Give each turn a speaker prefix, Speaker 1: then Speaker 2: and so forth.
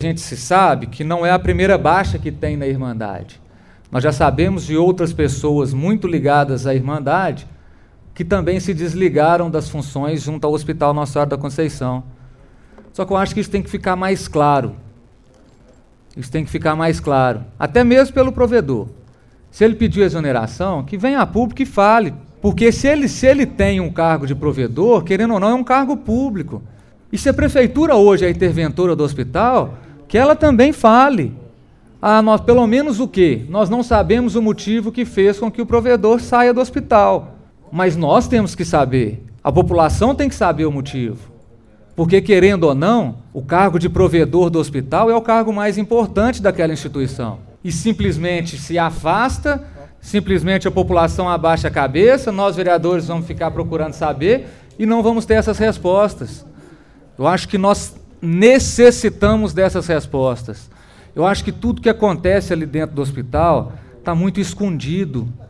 Speaker 1: gente se sabe que não é a primeira baixa que tem na Irmandade. Nós já sabemos de outras pessoas muito ligadas à Irmandade que também se desligaram das funções junto ao Hospital Nossa Senhora da Conceição. Só que eu acho que isso tem que ficar mais claro. Isso tem que ficar mais claro. Até mesmo pelo provedor. Se ele pediu exoneração, que venha a público e fale. Porque se ele tem um cargo de provedor, querendo ou não, é um cargo público. E se a prefeitura hoje é a interventora do hospital, que ela também fale. Nós, pelo menos o quê? Nós não sabemos o motivo que fez com que o provedor saia do hospital. Mas nós temos que saber. A população tem que saber o motivo. Porque, querendo ou não, o cargo de provedor do hospital é o cargo mais importante daquela instituição. E simplesmente se afasta, simplesmente a população abaixa a cabeça, nós vereadores vamos ficar procurando saber e não vamos ter essas respostas. Eu acho que nós necessitamos dessas respostas. Eu acho que tudo que acontece ali dentro do hospital está muito escondido.